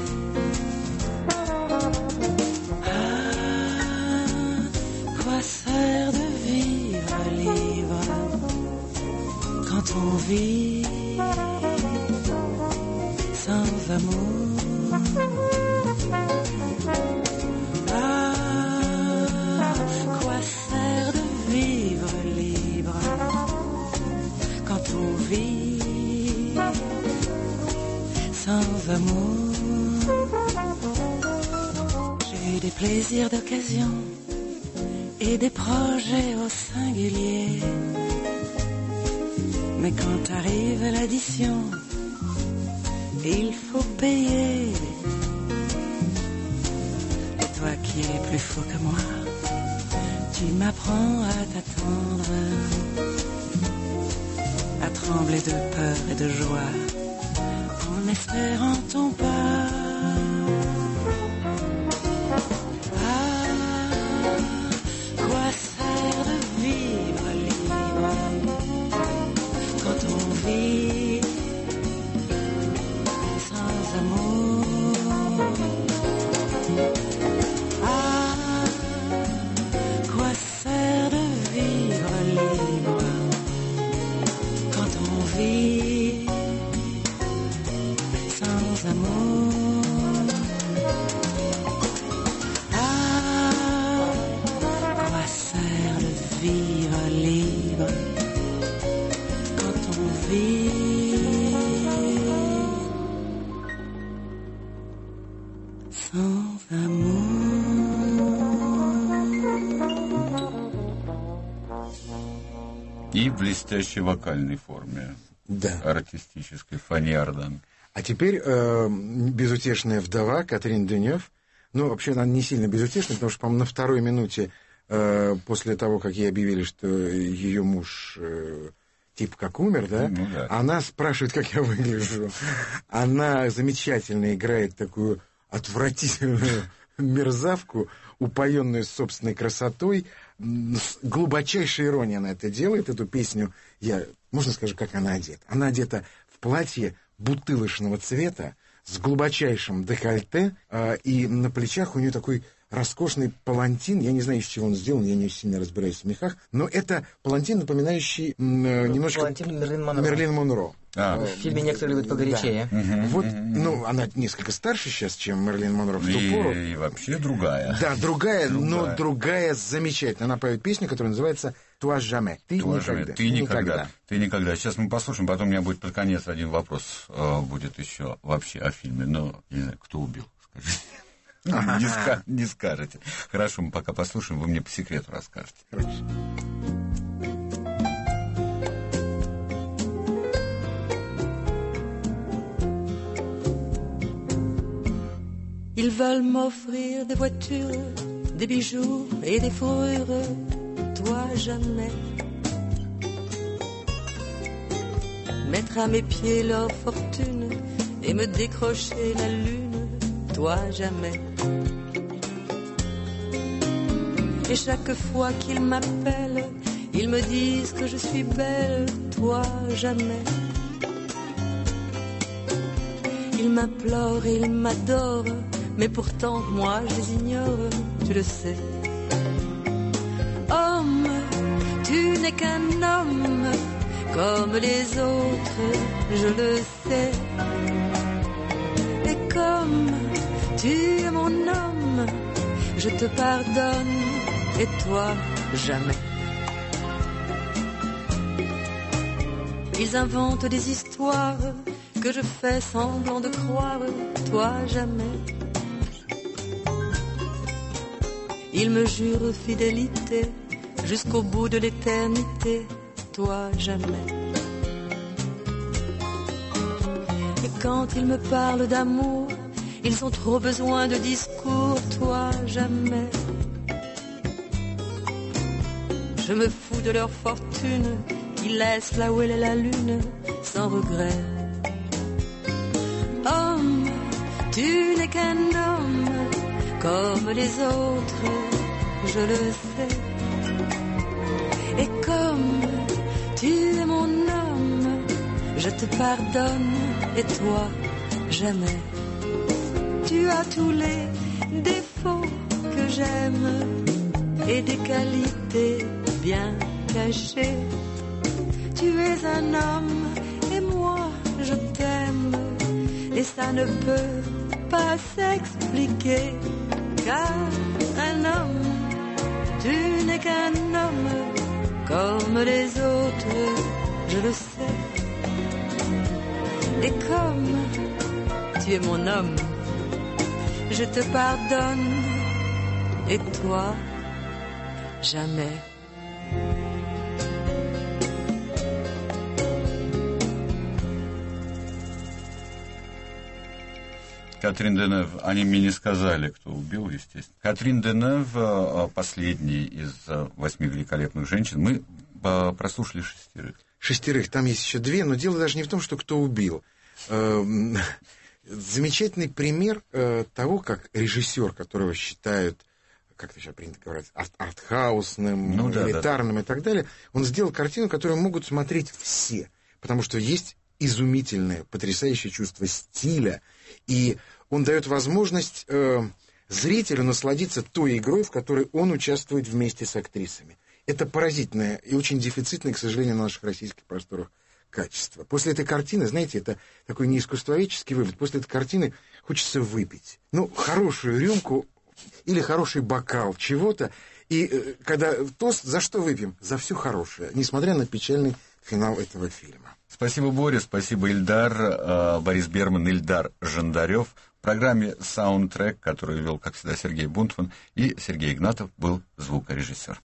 Ah, quoi sert de vivre libre quand on vit sans amour? Ah, quoi sert de vivre libre quand on vit sans amour? J'ai eu des plaisirs d'occasion et des projets au singulier, mais quand arrive l'addition, il faut payer. Et toi qui es plus fou que moi, tu m'apprends à t'attendre, à trembler de peur et de joie en espérant ton pas. Ah, quoi sert de vivre libre quand on vit sans amour? Ah, quoi sert de vivre libre quand on vit sans amour? Ah, quoi sert de vivre libre quand on vit sans amour? И в блестящей вокальной форме. Да. Артистической, Фанни Арден. А теперь э, безутешная вдова Катрин Денев. Ну, вообще, она не сильно безутешная, потому что, по-моему, на второй минуте э, после того, как ей объявили, что ее муж э, типа как умер, да, Ну, да. она спрашивает, как я выгляжу. Она замечательно играет такую отвратительную мерзавку, упоенную собственной красотой. С глубочайшей иронией она это делает, эту песню. Я, можно сказать, как она одета? Она одета в платье бутылочного цвета с глубочайшим декольте, э, и на плечах у нее такой роскошный палантин. Я не знаю, из чего он сделан, я не сильно разбираюсь в мехах, но это палантин, напоминающий э, немножко Палантин Мерлин Монро. Мерлин Монро. А. В фильме некоторые любят погорячее. Да. Угу, вот, угу. Ну, она несколько старше сейчас, чем Мерлин Монро в ту и, пору. И вообще другая. Да, другая, другая, но другая замечательная. Она поет песню, которая называется «Toi jamais». Ты никогда. Ты никогда. Ты никогда. Сейчас мы послушаем, потом у меня будет под конец один вопрос, э, будет еще вообще о фильме. Но, не знаю, кто убил, скажите. Не, ска- не скажете. Хорошо, мы пока послушаем, вы мне по секрету расскажете. Хорошо. Ils veulent m'offrir des voitures, des bijoux et des fourrures, toi jamais. Mettre à mes pieds leur fortune et me décrocher la lune, toi jamais. Et chaque fois qu'ils m'appellent, ils me disent que je suis belle, toi jamais. Ils m'implorent et ils m'adorent, mais pourtant moi je les ignore, tu le sais. Homme, tu n'es qu'un homme comme les autres, je le sais. Et comme tu es mon homme, je te pardonne, et toi jamais. Ils inventent des histoires que je fais semblant de croire, toi jamais. Ils me jurent fidélité jusqu'au bout de l'éternité, toi jamais. Et quand ils me parlent d'amour, ils ont trop besoin de discours, toi jamais. Je me fous de leur fortune, qui laisse là où elle est la lune, sans regret. Homme, tu n'es qu'un homme, comme les autres, je le sais. Et comme tu es mon homme, je te pardonne, et toi, jamais. Tu as tous les défauts que j'aime, et des qualités bien cachées. Tu es un homme, et moi, je t'aime, et ça ne peut pas s'expliquer, car un homme, tu n'es qu'un homme, comme les autres, je le sais. Et comme tu es mon homme, je te pardonne, et toi, jamais. Катрин Денев, они мне не сказали, кто убил, естественно. Катрин Денев, последняя из восьми великолепных женщин, мы прослушали шестерых. Шестерых, там есть еще две, но дело даже не в том, что кто убил. Замечательный пример того, как режиссер, которого считают, как это сейчас принято говорить, арт- артхаусным, ну, да, элитарным, да, и так далее, он сделал картину, которую могут смотреть все, потому что есть изумительное, потрясающее чувство стиля, и он дает возможность э, зрителю насладиться той игрой, в которой он участвует вместе с актрисами. Это поразительное и очень дефицитное, к сожалению, на наших российских просторах качество. После этой картины, знаете, это такой неискусствоведческий вывод, после этой картины хочется выпить. Ну, хорошую рюмку или хороший бокал чего-то, и э, когда тост, за что выпьем? За все хорошее, несмотря на печальный финал этого фильма. Спасибо, Боря, спасибо, Ильдар, э, Борис Берман, Ильдар Жандарев. В программе «Саундтрек», которую вел, как всегда, Сергей Бунтман, и Сергей Игнатов был звукорежиссер.